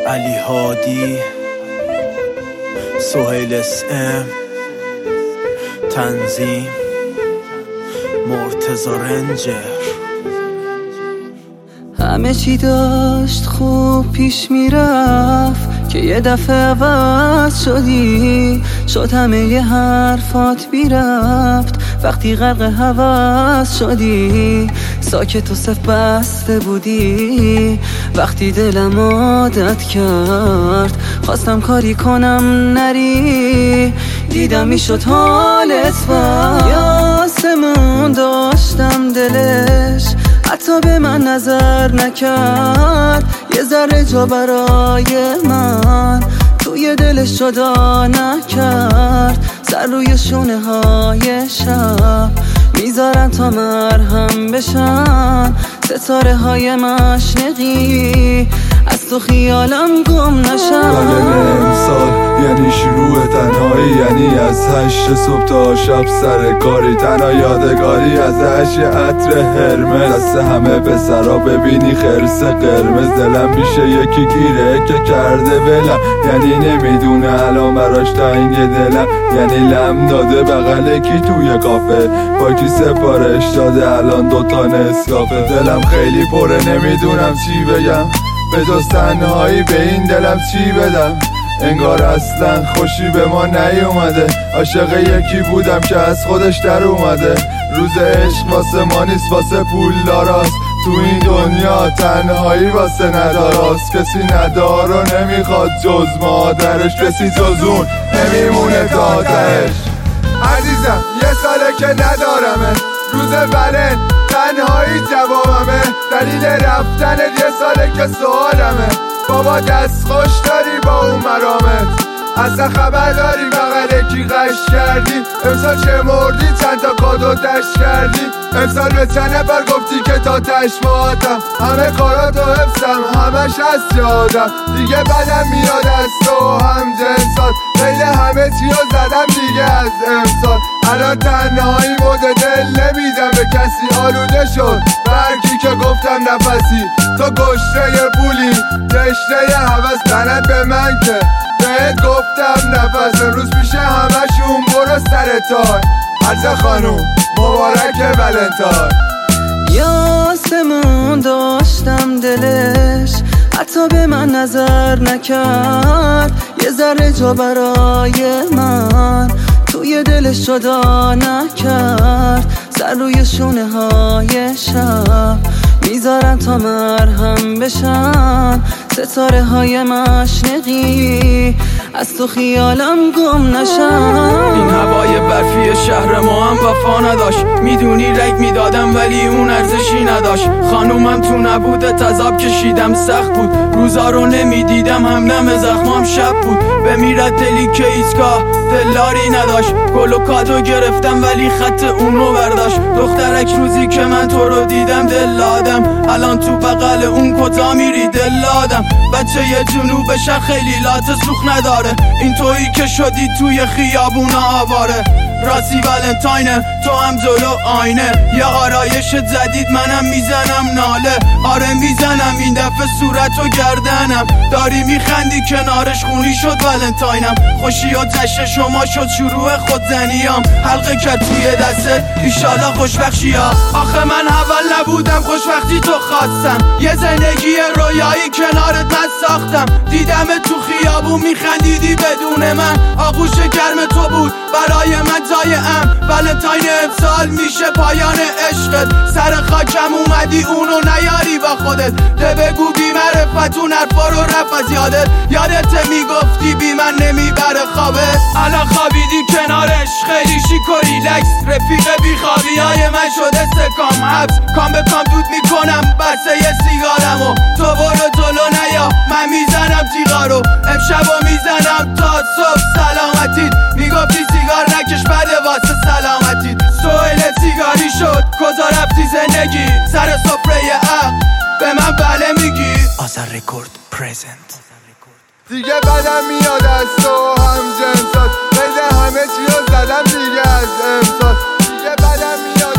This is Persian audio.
علی هادی، سهیل اسم، تنظیم مرتضی رنجر. همه چی داشت خوب پیش میرفت که یه دفعه عوض شدی، شد همه ی حرفات بی ربط وقتی غرق هوس شدی. ساکت و صف بسته بودی وقتی دلم عادت کرد، خواستم کاری کنم نری، دیدم میشد حالت بد. یاسمون داشتم دلش حتی به من نظر نکرد، یه ذره جا برای من توی دلش جدا نکرد. سر روی شونه های شب میذارن تا مرهم بشن، ستاره های مشنقی از تو خیالم گم نشن. امسال یعنی شروع تنهایی، یعنی از 8 صبح تا شب سر کاری، تنها یادگاری از عشق عطر هرمز. دست همه پسرا ببینی خرس قرمز، دلم میشه یکی گیره که کرده ولم، یعنی نمیدونه الان براش تنگ دلم، یعنی لم داده بغل کی توی کافه، با کی سفارش داده الان 2 تا نسکافه. دلم خیلی پره نمیدونم چی بگم، به جز تنهایی به این دلم چی بدم. انگار اصلا خوشی به ما نیومده، عاشق یکی بودم که از خودش در اومده. روز عشق واسه ما نیست واسه پول داراست، تو این دنیا تنهایی واسه نداراست. کسی ندار و نمیخواد جز مادرش، کسی جز اون نمیمونه تا تهش. عزیزم یه ساله که ندارمه، روز ولن تنهایی جوابمه، دلیل رفتن یه ساله که سوالمه. بابا دست خوش داری با اون مرامت، اصلا خبر داری بغل کی قش کردی؟ امسال چه مردی چند تا کادو دشت کردی؟ امسال به چند نفر گفتی که تا تشماتم، همه کاراتو حفظم همش از یادم. دیگه بدم میاد از تو هم جنسات، خیلی همه چیو زدم دیگه از امسال. الان تنهایی مود دل نمیدم به کسی، آلوده شد برکی که گفتم نفسی. تو گشته پولی تشنه هوس، لعنت به من که بهت گفتم نفس. امروز میشه همشون برو سر تای، عرض خانوم مبارک ولنتاین. یاسمون داشتم دلش حتی به من نظر نکرد، یه ذره جا برای من توی دلش جدا نکرد. سر روی شونه های شب میذارن تا مرهم بشن، ستاره های مشنقی از تو خیالم گم نشن. این هوای برفی شهر ما هم وفا نداشت، میدونی رگ میدادم ولی اون ارزشی نداشت. خانومم تو نبود تذاب کشیدم سخت بود، روزا رو نمیدیدم همدم زخمام شب بود. بمیرد دلی که ایستگاه دلداری نداشت، گل و کادو گرفتم ولی خط اون رو برداشت. دخترک روزی که من تو رو دیدم دل دادم، الان تو بغل اون کجا میری دل دادم. بچه یه جنوبش خیلی لات سوخ نداره، این تویی که شدی توی خیابون آواره. راستی ولنتاینه تو هم جلو آینه، یه آرایش جدید منم میزنم ناله. آره میزنم این دفعه صورت و گردنم، داری میخندی کنارش خونی شد ولنتاینم. خوشی و جشن شما شد شروع خودزنیام، حلقه کرد توی دستت ایشالا خوشبخشی ها. آخه من اول نبودم خوشبختی تو خواستم، یه زندگی رویایی کنارت من ساختم. دیدم تو خیابون میخندیدی بدون من، آغوش گرم تو بود برای من جای ولنتاین امسال میشه پایان عشقت. سر خاکم اومدی اونو نیاری با خودت، ده بگو بی معرفت اون حرفا رو رفت از یادت میگفتی بی من نمیبره خوابت. الان خوابیدی کنارش خیلی شیک و ریلکس، رفیق بی خوابی های من شده سکام حبس. کام به کام دود میکنم بسه یه سیگارمو، تو برو جلو نیا من میزنم تیغارو. امشبو میزنم تا صبح سلامتید، میگفتی سیگار نکش بده واسه سلامتید. سویل سیگاری شد کجا رفتی زندگی، سر سفره عقل به من بله میگی. آذر رکورد پرزنت. دیگه بدم میاد از تو هم جنسات، خیلی همه چیو زدم دیگه از امسال. دیگه بدم میاد